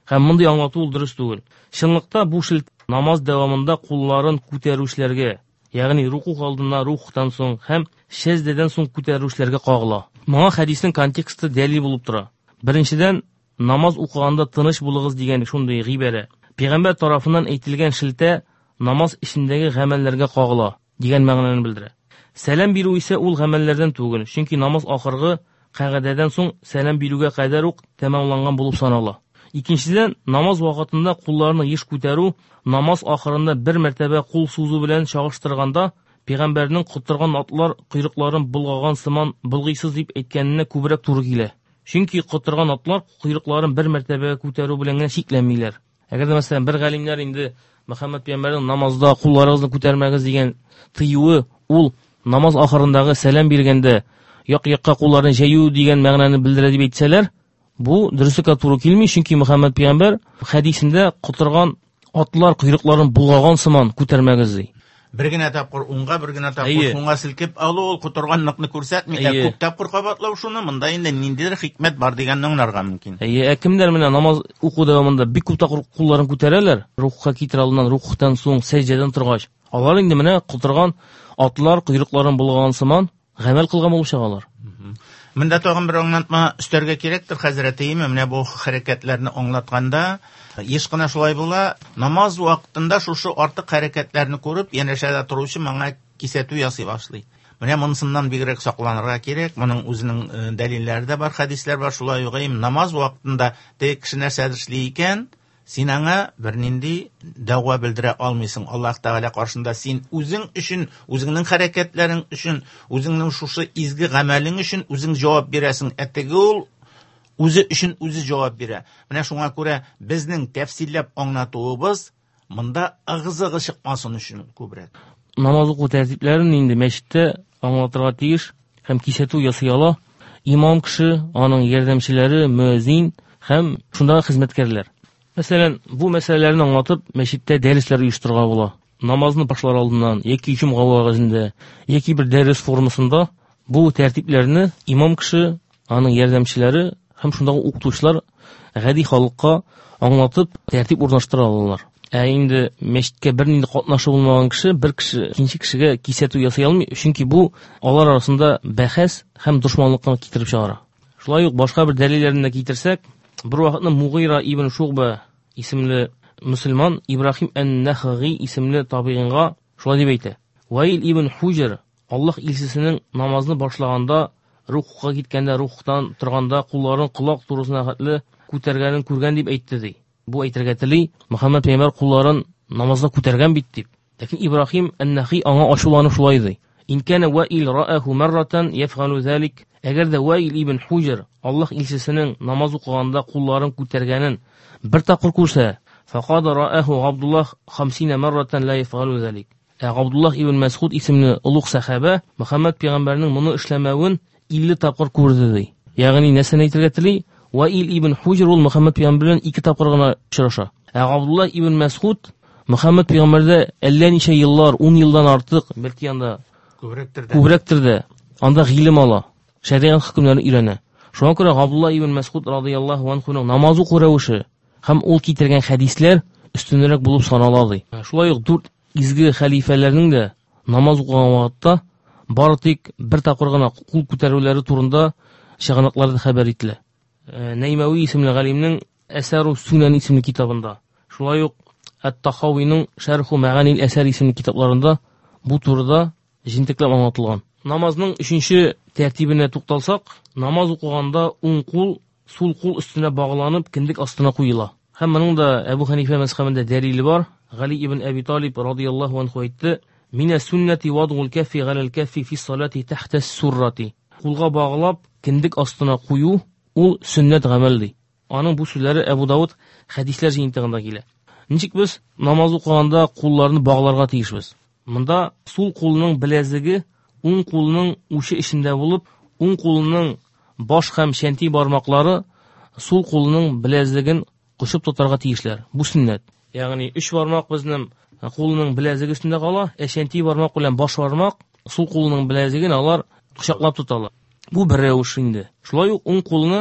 Һәм мондый аңлату ул дөрес түгел. Чынлыкта бу шелт намаз дәвамында кулларын күтәрүчләргә, ягъни рукух алдына, рукухтан соң һәм шәздәдән соң күтәрүчләргә кагыла. Моңа хәдиснең контексты дәлил булып тора. Беренчедән, намаз укыганда тыныч булыгыз дигән шундый гыйбарә. Пәйгамбәр тарафыннан әйтелгән шелтә намаз ишендәге гамәлләргә кагыла дигән мәгънәне белдерә. Сәлам бирү исә ул гамәлләрдән түгел, чөнки намаз ахыргы кагыйдәдән соң сәлам бирүгә кадәр ук тәмамланган булып санала. Икенчедән, намаз вакытында кулларны еш күтәрү намаз ахырында бер мәртәбә кул сузу белән чагыштырганда Пәйгамбәрнең котырган атлар койрыкларын булгаган сыман булгыйсыз дип әйткәненә күбрәк туры килә. Чөнки котырган атлар койрыкларын бер мәртәбә күтәрү белән генә чикләнмиләр. Әгәр дә мәсәлән бер галимнәр инде Мөхәммәд пәйгамбәрнең намазда кулларыгызны күтәрмәгез дигән тыюы ул намаз ахырындагы сәлам биргәндә як-якка кулларын җәю дигән мәгънәне белдерә дип әйтсәләр, бу дөреслеккә туры килми, чөнки Мөхәммәд пәйгамбәр хәдисендә котырган атлар койрыкларын булгаган сыман күтәрмәгез ди. Бер генә тапкыр уңга, бер генә тапкыр сулга селкеп алу, ул котырганлыкны күрсәтми, күп тапкыр кабатлау шуны, монда инде ниндидер хикмәт бар дигәнне аңларга мөмкин. Кемдер менә намаз уку дәвамында бик күп тапкыр кулларын күтәрәләр, рукка китер алдыннан, руктан соң сәҗдәдән торгач. Алар инде менә котырган атлар койрыкларын булган сыман гамәл кылган булып чыгалар. Монда тагын бер аңлатма өстәргә кирәктер, хәзрәтем, менә бу хәрәкәтләрне аңлатканда еш кына шулай була, намаз вакытында шушы артык хәрәкәтләрне күреп, янәшәдә торучы моңа кисәтү ясый башлый. Менә монысыннан бигрәк сакланырга кирәк. Моның үзенең дәлилләре дә бар, хәдисләр бар. Шулай ук намаз вакытында теге кеше нәрсәдер эшли икән, син аңа бернинди дәгъва белдерә алмыйсың. Аллаһ Тәгалә каршында син үзең өчен, үзеңнең хәрәкәтләрең өчен, үзеңнең шушы изге гамәлең өчен үзең җавап бирәсең. Әтеге ул үзе өчен үзе җавап бирә. Менә шуңа күрә безнең тәфсилләп аңлатуыбыз монда ыгы-зыгы чыкмасын өчен күбрәк. Намаз уку тәртипләрен инде мәчеттә аңлатырга тиеш һәм кисәтү ясый ала имам кеше, аның ярдәмчеләре, мөәзин һәм шундагы хезмәткәрләр. Мәсәлән, бу мәсьәләләрне аңлатып мәчеттә дәресләр оештырырга була. Намазны башлар алдыннан яки җомга вакытында, яки бер дәрес формасында бу тәртипләрне имам кеше, аның ярдәмчеләре һәм шундагы укытучылар гади халыкка аңлатып тәртип урнаштыра алалар. Инде мәчеткә бернинди катнашы булмаган кеше бер кеше икенче кешегә кисәтү ясый алмый, чөнки бу алар арасында бәхәс һәм дошманлыкны китереп чыгара. Шулай ук башка бер дәлилләрне китерсәк, бер вакытны Мугыйра ибн Шугба исемле мөселман Ибрахим ан-Нахаги исемле табигынга шулай дип әйтә. Ваил ибн Хуҗр Аллаһ илчесенең намазны башлаганда рукуга киткәндә, рукуктан торганда кулларын колак турысына хәтле күтәргәнен күргән дип әйтте ди. Бу әйтергә тели, Мөхәммәд пәйгамбәр кулларын намазда күтәргән бит дип. Ләкин Ибрахим ан-Нахи аңа ачуланып шулай ди. Ин кана Ваил рааху маррatan яфгалу залик. Әгәр дә Ваил ибн Хуҗр Аллаһ илчесенең намаз укыганда кулларын күтәргәнен бер тапкыр күрсә, фaqad рааху Абдуллах 50 маррatan ла яфгалу залик. Абдуллах ибн Мас'уд исемле улуг сахаба Мөхәммәд пәйгамбәрнең моны эшләмәвен 50 тапкыр күрде ди. Ягъни нәрсәне әйтергә тели? Ваил ибн Хуҗр ул Мөхәммәд пәйгамбер белән 2 тапкыр гына очраша. Абдуллах ибн Мас'уд Мөхәммәд пәйгамбәрдә әллә ничә еллар, 10 елдан артык, бәлки анда күбрәктер дә, анда гыйлем ала, шәриат хөкемнәрен өйрәнә. Шуңа күрә Абдуллах ибн Мас'уд радиллаһу анһуның намаз уку рәвеше һәм ул китергән хәдисләр өстенрәк булып санала ди. Шулай ук 4 изге хәлифәләрнең дә намаз укыган вакытта бары тик бер тапкыр гына кул күтәрүләре турында чыганакларда хәбәр ителә. Нәймәви исемле галимнең Әсәру Сунан исемле китабында, шулай ук Ат-Тахавиның Шәрху Мәганил Әсәр исемле китапларында бу турыда җинтекләп аңлатылган. Намазның 3нче тәртибенә тукталсак, намаз укыганда уң кул сул кул өстенә багланып киндек астына куела. Һәм моның да Әбу Ханифа мәзһәбендә дәлиле бар. Гали ибн Аби Талиб радиллаһу анһу әйтте: "Мина суннати вадгул каффи галал каффи фи салати тахта ас-суррати." Кулга баглап киндек астына кую ул сөннәт гамәл ди. Аның бу сүзләре Әбу Дауд хәдисләр җыентыгында килә. Ничек без намаз укыганда кулларны багларга тиешбез? Монда сул кулның беләзеге уң кулның ушы эчендә булып, уң кулның баш һәм шәнти бармаклары сул кулның беләзеген кушып тотарга тиешләр. Бу сөннәт. Ягъни 3 бармак безнең кулның беләзеге өстендә кала, шәнти бармак белән баш бармак сул кулның беләзеген алар кочаклап тоталар. Бу бер рәвеш инде. Шулай ук уң кулны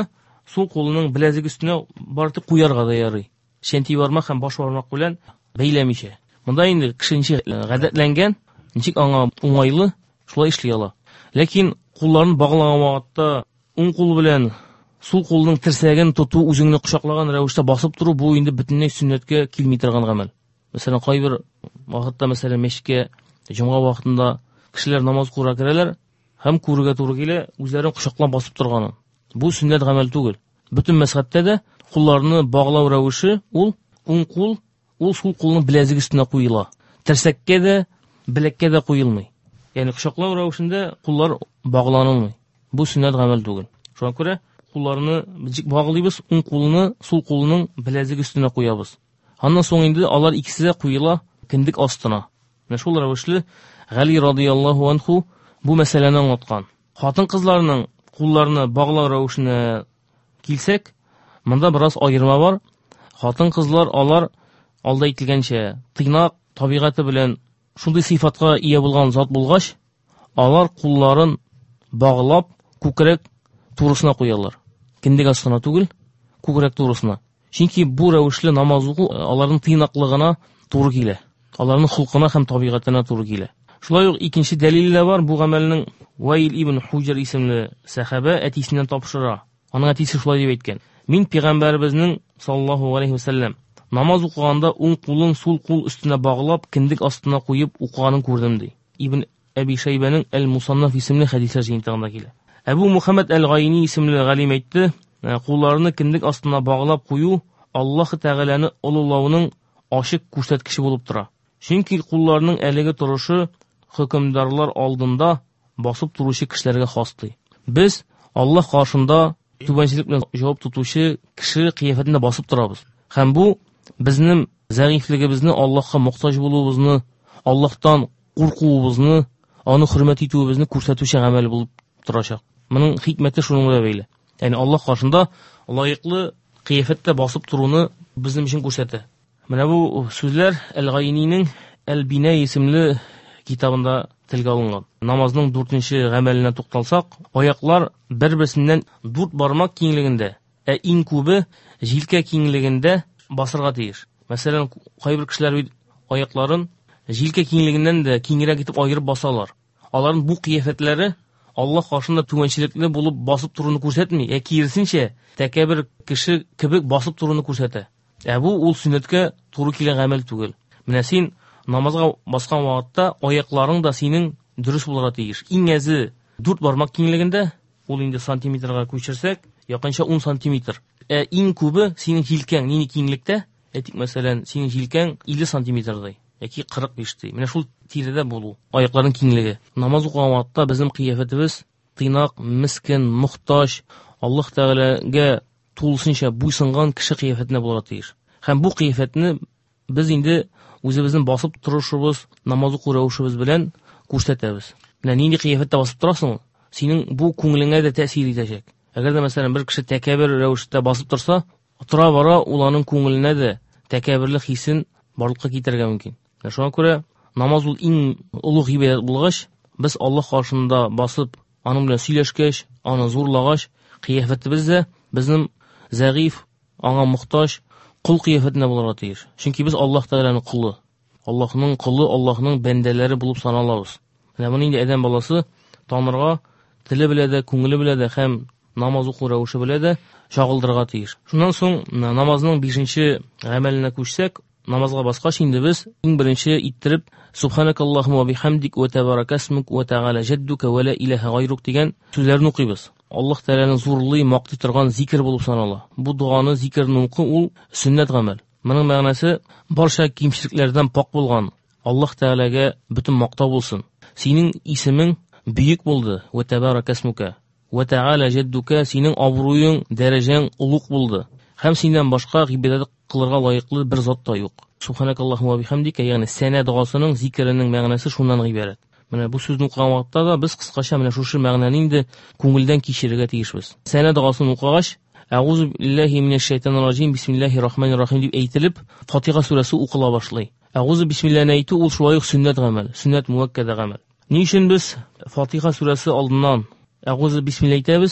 сул кулының беләзек өстенә бартып куярга да ярый. Шенти бармак һәм баш бармак белән бәйләмичә. Монда инде кешенчә гадәтләнгән, ничек аңа уңайлы, шулай эшли ала. Ләкин кулларын баглаган вакытта уң кул белән сул кулның терсәген тоту, үзеңне кочаклаган рәвештә басып туру, бу инде бөтенләй сөннәткә килми торган гамәл. Мәсәлән, кайбер вакытта, мәсәлән, мәчеткә җомга вакытында кешеләр намаз кура керәләр һәм күрергә туры килә, үзләрен кочаклап басып торганын. Бу сөннәт гамәл түгел. Бөтен мәсхәбтә дә кулларны баглау рәвеше ул уң кул, ул сул кулның беләзек өстенә куела. Терсәккә дә, беләккә дә куелмый. Ягъни кочаклау рәвешендә куллар багланылмый. Бу сөннәт гамәл түгел. Шуңа күрә кулларны баглыйбыз, уң кулны сул кулның беләзек өстенә куябыз. Аннан соң инде алар икесе дә куела киндек астына. Менә шул рәвешле Гали радиллаһу анху бу мәсьәләне аңлаткан. Хатын-кызларның кулларны баглау рәвешенә килсәк, монда бераз аерма бар. Хатын-кызлар алар алда әйтелгәнчә тыйнак табигаты белән шундый сыйфатка ия булган зат булгач, алар кулларын баглап күкрәк турысына куялар. Киндек астына түгел, күкрәк турысына. Чөнки бу рәвешле намаз уку аларның тыйнаклыгына туры килә. Аларның хулкына һәм табигатына туры килә. Шулай ук икенче дәлил дә бар. Бу гамәлнең Ваил ибн Хуҗр исемле сахаба әтисеннән тапшыра. Аның әтисе шулай дип әйткән: "Мин пәйгамбәрбезнең саллаллаһу алейхи ва саллям намаз укыганда уң кулын сул кул өстенә баглап, киндек астына куеп укыганын күрдем" ди. Ибн Әби Шайбаның Әл-Мусаннаф исемле хәдисләр җыентыгында килә. Әбу Мухаммад Әл-Гайни исемле галим әйтте: "Кулларны киндек астына баглап кую Аллаһ Тәгаләне улылауның ачык күрсәткече булып тора. Чөнки кулларның әлеге торышы хөкемдарлар алдында басып туручы кешеләргә хас ди. Без Аллаһ каршында түбәнчелек белән җавап тотучы кеше кыяфәтендә басып торабыз. Һәм бу безнең зәгыйфлегебезне, Аллаһка мохтаҗ булуыбызны, Аллаһтан куркуыбызны, аны хөрмәт итүебезне күрсәтүче гамәл булып торачак. Моның хикмәте шуның бәйле. Ягъни Аллаһ каршында лаеклы кыяфәттә басып туруны безнең өчен күрсәтә. Менә бу сүзләр Әл-Гайниның Әл-Бина исемле китабында телгә алынган. Намазның 4нче гамәленә тукталсак, аяклар бер-берсеннән 4 бармак киңлегендә, иң күбе җилкә киңлегендә басырга тиеш. Мәсәлән, кайбер кешеләр аякларын җилкә киңлегеннән дә киңрәк итеп айырып басалар. Аларның бу кыяфәтләре Аллаһ каршында түбәнчелекле булып басып туруны күрсәтми, киресенчә тәкәббер кеше кебек басып туруны күрсәтә. Бу ул сөннәткә туры килгән гамәл түгел. Менә син намазга баскан вакытта аякларың да синең дөрес булырга тиеш. Иң әзе 4 бармак киңлегендә, ул инде сантиметрга күчерсәк, якынча 10 сантиметр. Иң күбе синең җилкәң нинди киңлектә? Әйтик, мәсәлән, синең җилкәң 50 сантиметрдай, яки 45 ди. Менә шул тирәдә булу, аякларның киңлеге. Намаз укыган вакытта безнең кыяфәтебез тыйнак, мискин, мохтаҗ, Аллаһ Тәгаләгә тулысынча буйсынган кеше кыяфәтенә булырга тиеш. Һәм бу кыяфәтне без инде үзебезнең басып торышыбыз, намаз уку рәвешебез белән күрсәтәбез. Менә нинди кыяфәттә басып торасың, синең бу күңелеңә дә тәэсир итәчәк. Әгәр дә мәсәлән бер кеше тәкәббер рәвештә басып торса, тора-бара ул аның күңеленә дә тәкәбберлек хисен барлыкка китәргә мөмкин. Шуңа күрә намаз ул иң улуг ибадат булгач, без Аллаһ каршында басып, аның белән сөйләшкәч, аны зурлагач, кыяфәтебез дә безнең зәгыйф, аңа мохтаҗ кул кыяфәтенә булырга тиеш. Чөнки без Аллаһ Тәгаләнең кулы, Аллаһның кулы, Аллаһның бәндәләре булып саналабыз. Менә моны инде адәм баласы танырга, теле белә дә, күңеле белә дә һәм намаз уку рәвеше белә дә шагылдырга тиеш. Шуннан соң намазның 5нче гамәленә күчсәк, намазга баскач инде без иң беренче иттереп Субханакаллаһумма ва бихамдик ва табаракасмук ва тәгалә җаддука ва ла илаһа гайрук дигән сүзләрне укыйбыз. Аллаһ Тәгаләнең зурлый, мактый торган зикр булып санала. Бу дуаны, зикрне укы ул сөннәт гамәл. Моның мәгънәсе барча кимчелекләрдән пак булган. Аллаһ Тәгаләгә бөтен мактау булсын. Синең исемең бөек булды. Ва табаракасмука ва тәгалә җаддука, синең абруең, дәрәҗәң улуг булды. Һәм синнән башка гыйбадат кылырга лаеклы бер зат та юк. Субханакаллаһумма ва бихамдика, ягъни сәнә дуасының, зикренең мәгънәсе шуннан гыйбарәт. Менә бу сүзне укыган вакытта да без кыскача менә шушы мәгънәне инде күңелдән кичерергә тиешбез. Сәнә дуасын укыгач, Әгъузу биллаһи минәш шәйтанир раҗим, бисмиллаһир рахманир рахим дип әйтелеп, Фатиха сүрәсе укыла башлый. Әгъузу бисмиллаһи әйтү ул шулай ук сөннәт гамәл, сөннәт муаккада гамәл. Ни өчен без Фатиха сүрәсе алдыннан Әгъузу бисмиллаһи әйтәбез?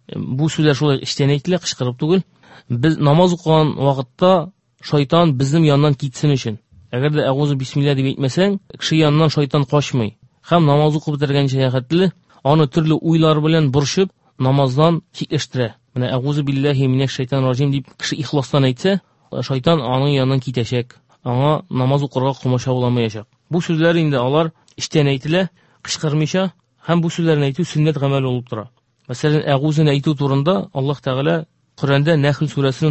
бу сүзләр шулай эчтән әйтелә, кычкырып түгел. Без намаз укыган вакытта шайтан безнең яннан китсен өчен. Әгәр дә әгъузу бисмилла дип әйтмәсәң, кеше яннан шайтан качмый. Һәм намаз укып бетергәнчә ягъәтле аны төрле уйлар белән борчып намаздан читләштерә. Менә әгъузу биллаһи минәш шайтанир раҗим дип кеше ихластан әйтсә, шайтан аның янынан китәчәк. Аңа намаз укырга комачауламаячак. Бу сүзләр инде алар эчтән әйтелә, кычкырмыйча, һәм бу сүзләрне әйтү сөннәт гамәл булып тора. Мәсәлән, әгъузуны әйтү турында Аллаһ Тәгалә Коръәндә Нәхл сүрәсенең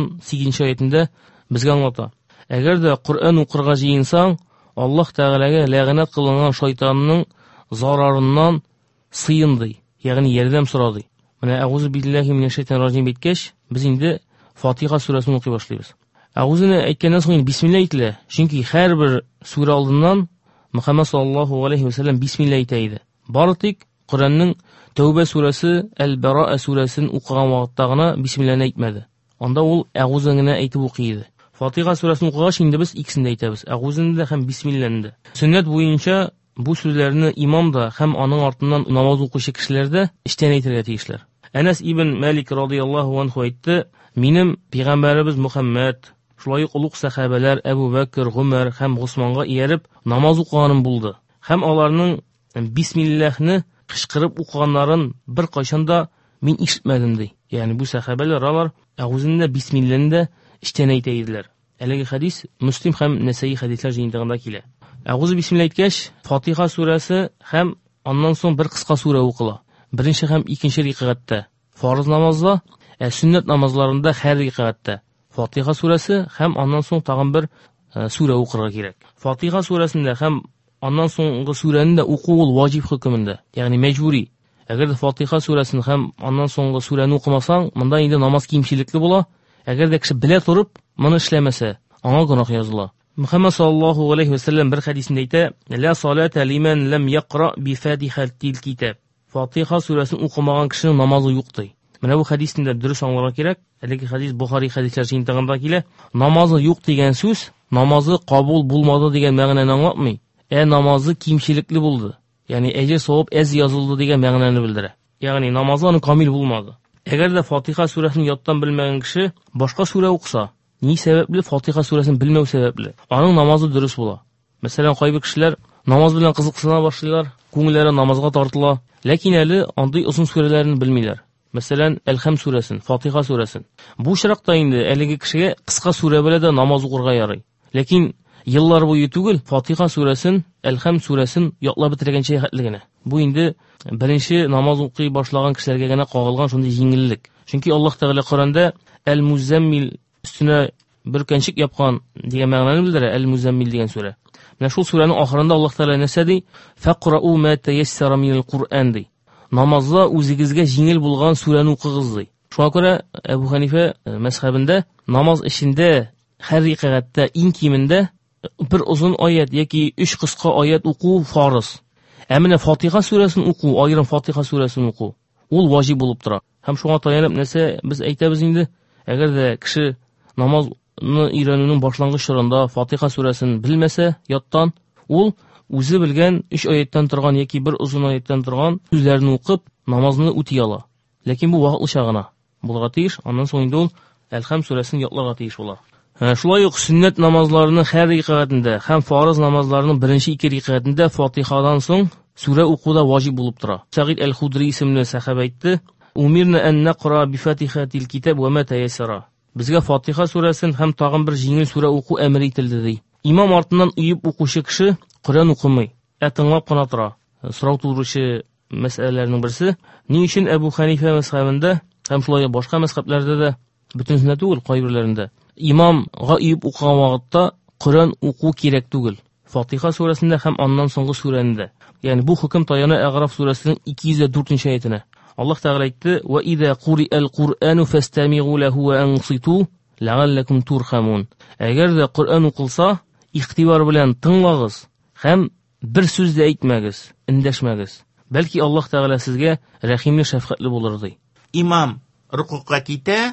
98 аятында безгә аңлата. Әгәр дә Коръән укырга җыенсаң, Аллаһ Тәгаләгә ләгънәт кылынган шайтанның зарарыннан сыйын ди, ягъни ярдәм сора ди. Менә әгъузу биллаһи минәш шайтанир раҗим әйткәч, без инде Фатиха сүрәсен укый башлыйбыз. Әгъузуны әйткәннән соң бисмилла әйтелә, чөнки һәрбер сүрә алдыннан Мөхәммәд саллаллаһу алейхи ва саллям бисмилла әйтә иде. Бары тик Коръәннең Тәүбә сүрәсе, Әл-Бара'a сүрәсен укыган вакытта гына бисмилланы әйтмәде. Анда ул әгъузуны гына әйтеп укый иде. Фатиха сүрәсен укыгач инде без икесен дә әйтәбез, әгъузуны да һәм бисмилланы да. Сөннәт буенча бу сүзләрне имам да һәм аның артыннан намаз укучы кешеләр дә эчтән әйтергә тиешләр. Әнәс ибн Малик радиллаһу анһу әйтте: "Минем пәйгамбәребез Мөхәммәд, шулай ук улуг сахабалар Әбу Бәкр, Гомәр һәм Госманга ияреп намаз укыганым булды. Һәм аларның бисмиллаһны кычкырып укыганнарын бер кайчан да мин ишетмәдем" ди. Ягъни бу сахабалар алар әгъузуны бисмилланы да эчтән әйтә иделәр. Әлеге хадис Муслим һәм Нәсаи хадислар җыентыгында килә. Әгъузу бисмилла әйткәч, Фатиха сүрәсе һәм аннан соң бер кыска сүрә укыла. Беренче һәм икенче рикъгатта фарыз намазда, сөннәт намазларында һәр рикъгатта Фатиха сүрәсе һәм аннан соң тагын бер сүрә укырга кирәк. Фатиха сүрәсендә һәм аннан соңгы сүрәне дә уку ул ваҗиб хөкемендә, ягъни мәҗбүри. Әгәр дә Фатиха сүрәсен һәм аннан соңгы сүрәне укымасаң, монда инде намаз кимчилекле була. Әгәр дә кеше белә торып, моны эшләмәсә, аңа гынах языла. Мөхәммәд саллаллаһу алейхи ва саллям бер хадисендә әйтә: "Ла салата лиман лам яқра би фатихатил китаб." Фатиха сүрәсен укымаган кешенең намазы юк ди. Менә бу хадисендә дөрес аңларга кирәк. Әлеге хадис Бухари хадислар җыентыгында килә. Намазы юк дигән сүз, намазы кабул булмады дигән мәгънәне аңлатмый. Намазы кимчилекле булды. Ягъни әҗр савап әз язылды дигән мәгънәне белдерә. Ягъни намазы аны камил булмады. Әгәр дә Фатиха сүрәсен яттан белмәгән кеше башка сүрә укыса, ни сәбәпле Фатиха сүрәсен белмәү сәбәпле, аның намазы дөрес була. Мәсәлән, кайбер кешеләр намаз белән кызыксына башлыйлар, күңелләре намазга тартыла, ләкин әле андый озын сүрәләрне белмиләр. Мәсәлән, Әл-Хәм сүрәсен, Фатиха сүрәсен. Бу чиракта инде әлеге кешегә кыска сүрә белән дә намаз укырга ярый. Ләкин еллар буе түгел Фатиха сүрәсен, Әл-Хәм сүрәсен ятлап бетергәнчә хәтлегенә. Бу инде беренче намаз укый башлаган кешеләргә генә кагылган шундый җиңеллек. Чөнки Аллаһ Тәгалә Коръәндә Әл-Музаммил өстенә бер кәнчек япкан дигән мәгънәне белдерә, Әл-Музаммил дигән сүрә. Менә шул сүрәнең ахырында Аллаһ Тәгалә нәрсә ди? Фaqra'u ma tayassara minal Qur'an ди. Намазда үзегезгә җиңел булган сүрәне укыгыз ди. Шуңа күрә Әбу Ханифа мәзһәбендә намаз эчендә һәр рикъгатта иң кимендә бер озын аят яки 3 кыска аят уку фарыз. Менә Фатиха сүрәсен уку, айрым Фатиха сүрәсен уку, ул ваҗиб булып тора. Һәм шуңа таянып нәрсә без әйтәбез инде? Әгәр дә кеше намазны өйрәнүнең башлангыч чорында Фатиха сүрәсен белмәсә яттан, ул үзе белгән 3 аяттан торган яки бер озын аяттан торган сүзләрне укып намазны үти ала. Ләкин бу вакытлыча гына булырга тиеш. Аннан соң инде ул Әл-Хәм сүрәсен ятларга тиеш була. Шулай ук сөннәт намазларының һәр рикъгатында һәм фарыз намазларының беренче 2 рикъгатында Фатихадан соң сүрә укуда ваҗиб булып тора. Сәгыйд әл-Худри исемле сахаба әйтте: "Умирна ан нақра би фатихатил китаб ва ма таяссара." Безгә Фатиха сүрәсен һәм тагын бер җиңел сүрә уку әмер ителде ди. Имам артыннан уеп укучы кеше Коръән укымый, тыңлап кына тора. Сорау тудыручы мәсьәләләрнең берсе: ни өчен Әбу Ханифа мәзһәбендә һәм шулай башка мәзһәбләрдә дә бөтенсенә түгел, кайберләрендә имамга уеп укыган вакытта Коръән уку кирәк түгел. Фатиха сүрәсендә һәм аннан соңгы сүрәндә. Ягъни бу хөкем таяна Әгъраф сүрәсенең 204-нче аятына. Аллаһ Тәгалә әйтте: "Ва иза кури'ал Кур'ану фастамигу лаху ва анситу лa'allakum турхамун." Әгәр дә Коръән укылса, ихтибар белән тыңлагыз һәм бер сүз дә әйтмәгез, эндәшмәгез. Бәлки Аллаһ Тәгалә сезгә рәхимле, шәфкатьле булыр ди. Имам рукуга китә,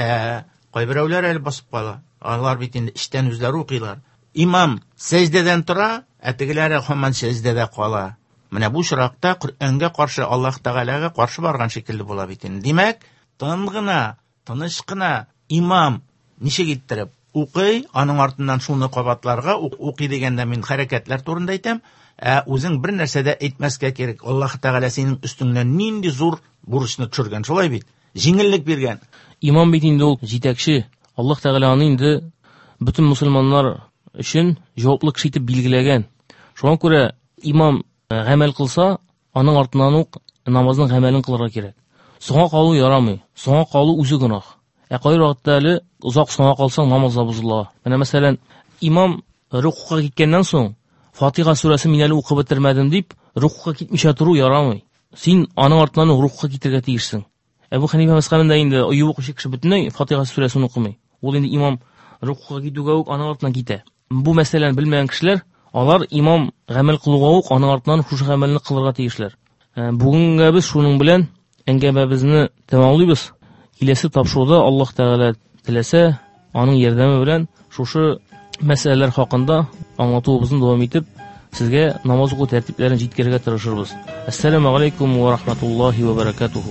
кайберәүләр әле басып кала. Алар бит инде иштән үзләре укыйлар. Имам сәҗдәдән тора, тегеләре һаман сәҗдәдә кала. Менә бу чиракта Коръәнгә каршы, Аллаһ Тәгаләгә каршы барган шикелле була бит инде. Димәк, тын гына, тыныч кына имам ничек иттереп укый, аның артыннан шуны кабатларга укый дигәндә мин хәрәкәтләр турында әйтәм. Үзең бер нәрсәдә әйтмәскә кирәк. Аллаһ Тәгалә синең өстеңнән нинди зур бурычны төшергән, шулай бит. Җиңеллек биргән. Имам бит инде ул җитәкче. Аллаһ Тәгалә аны инде бөтен мусламаннар өчен җаваплы кеше итеп билгеләгән. Шуңа күрә имам гамәл кылса, аның артыннан ук намазның гамәлен кылырга кирәк. Соңга калу ярамый. Соңга калу үзе гөнаһ. Кай вакытта әле узак соңга калсаң намаз бозыла. Менә мәсәлән, имам рукуга киткәннән соң Фатиха сүрәсен мин әле укып бетермәдем дип, рукуга китмичә туру ярамый. Син аның артыннан рукуга китергә тиешсең. Әбу Ханифа мәсхәбендә инде укучы кеше бөтенләй Фатиха сүрәсен укымый. Ул инде имам рукуга китүгә үк аның артыннан китә. Бу мәсьәләне белмәгән кешеләр, алар имам гамәл кылуга үк аның артыннан шушы гамәлне кылырга тиешләр. Бүгенгә без шуның белән әңгәмәбезне тәмамлыйбыз. Киләсе тапшыруда Аллаһ Тәгалә теләсә, аның ярдәме белән шушы мәсьәләләр хакында аңлатуыбызны дәвам итеп, сезгә намаз уку тәртипләрен җиткерергә тырышырбыз. Ассаламу алейкум ва рахматуллаһи ва баракатуху.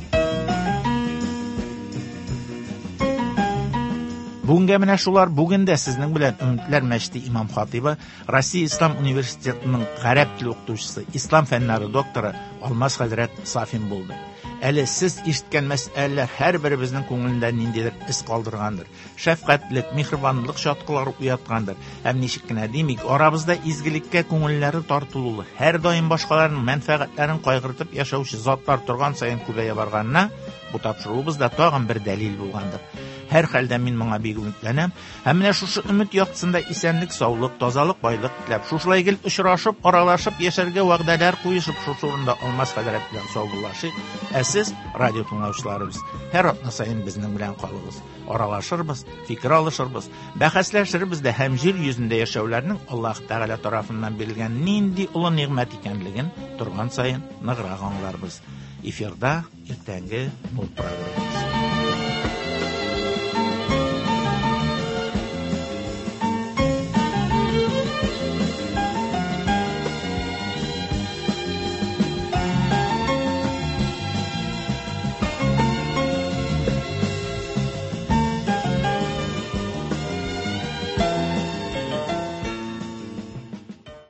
Бүгенгә менә шулар. Бүген дә сезнең белән Өмитләр мәчете имам хатибы, Россия Ислам университетының гарәп тел укытучысы, ислам фәннәре докторы Алмаз хәзрәт Сафин булды. Әле сез ишеткән мәсьәләләр һәрберебезнең күңелендә ниндидер ис калдыргандыр. Шәфкатьлек, михрибанлык чаткылары уяткандыр. Һәм ничек кенә димик, арабызда изгелеккә күңелләре тартылулы, һәр даим башкаларның мәнфәгатьләрен кайгыртып яшәүче затлар торган саен күбәя барганына, бу тапшыруыбызда тагын бер дәлил булгандыр. Һәр хәлдә мин моңа бик өметләнәм. Һәм менә шушы өмет яктысында исәнлек, саулык, тазалык, байлык теләп, шушылай гел очрашып, аралашып, яшәргә вәгъдәләр куешып, шушы урында Алмаз хәзрәт белән саубуллашыйк. Сез радио тыңлаучыларыбыз, һәр атна саен безнең белән калыгыз. Аралашырбыз, фикер алышырбыз, бәхәсләшербез дә һәм җир йөзендә яшәүләрнең Аллаһ Тәгалә тарафыннан бирелгән нинди улы нигъмәт икәнлеген торган саен ныграк аңларбыз. Эфирда иртәнге нур программасы.